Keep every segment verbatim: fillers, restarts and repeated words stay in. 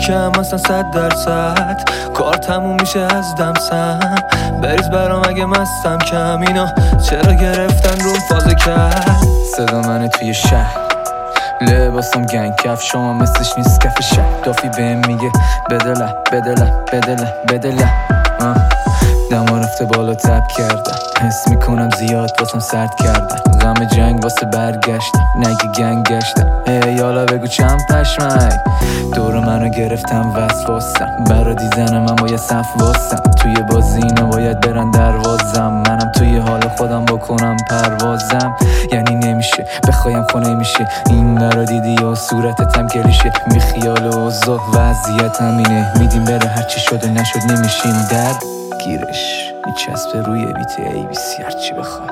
لاکم اصلا صد درصد کار تموم میشه از دمسم بریز برام اگه مستم کم اینا چرا گرفتن روم فازه کرد صدا منه توی شهر لباسم گنگ کف شما مثلش نیست کف شهر دافی بهم میگه بدله بدله بدله بدله دما رفته بالا تب کردم حس میکنم زیاد واسم سرد کردم غم جنگ واسه برگشتم نگی گنگ گشتم ای یالا بگو چند پشمک دور منو گرفتم وسواسم برا دیزنم من باید صف واسم توی بازی اینا باید برن دروازم منم توی حال خودم بکنم پروازم یعنی نمیشه بخوایم خونه میشه این برا دیدی و صورتتم کلیشه می خیال و اوضاع وضعیت همینه میدیم بره هرچی شد و نشد نمیشیم در گیرش میچسبه روی بیت ای بی سی هرچی بخوای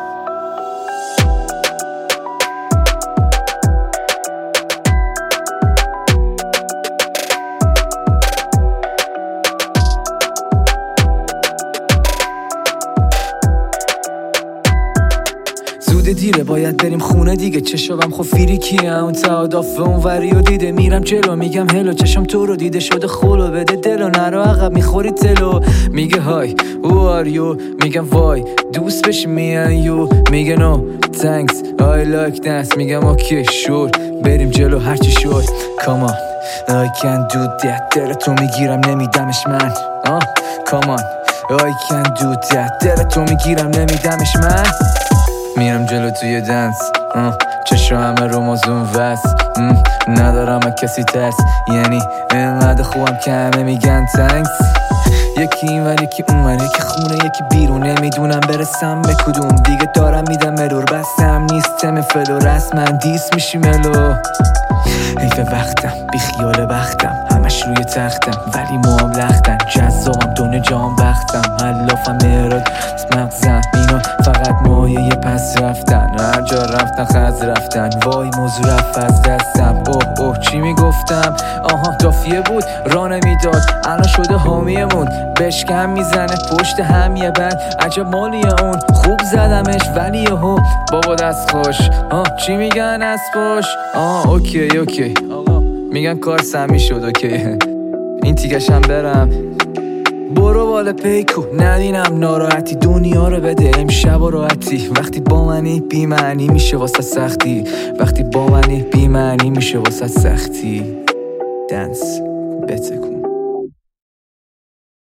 زود دیره باید بریم خونه دیگه چشم خب فیریکیه اون تعادف اون وری و دیده میرم جلو میگم هلو چشم تو رو دیده شده خلو بده دلو نرو عقب میخوری تلو میگه های او آریو میگم وای دوست بشی میان یو میگه نو تانکس آی لایک دنس میگم اوکی شور بریم جلو هرچی شد کامان I can't do that دل تو میگیرم نمیدمش من آه کامان I can't do that دل تو میگیرم نمیدمش من میرم جلو توی دنس چشم همه رو مازون وست ندارم از کسی ترس یعنی اینقدر خوبم که همه میگن تنکس یکی این ور یکی اون ور یکی خونه یکی بیرون نمیدونم برسم به کدوم دیگه دارم میدم مرور بستم نیستم فلو رسمن دیس میشی ملو حیف وقتم بی خیال بختم همش روی تختم ولی موام لختن جذابم دونه جام بختم حلافم مراد مغزم اینا فقط مایه پس رفتن هر جا رفتن خز رفتن وای موضوع رفت از دستم اوه اوه چی میگفتم آها دافیه بود راه نمیداد الان شده حامیمون بشکم میزنه پشت هم یه بند عجب مالیه اون خوب زدمش ولی یهو بابا دست خوش آه چی میگن از پاش آه اوکی اوکی آقا میگن کار سمی شد اوکی این تیگشم برم برو بالا پیکو ندینم ناراحتی دنیا رو بده امشب و راحتی وقتی با منی بی معنی میشه واسه سختی وقتی با منی بی معنی میشه واسه سختی دنس بتکو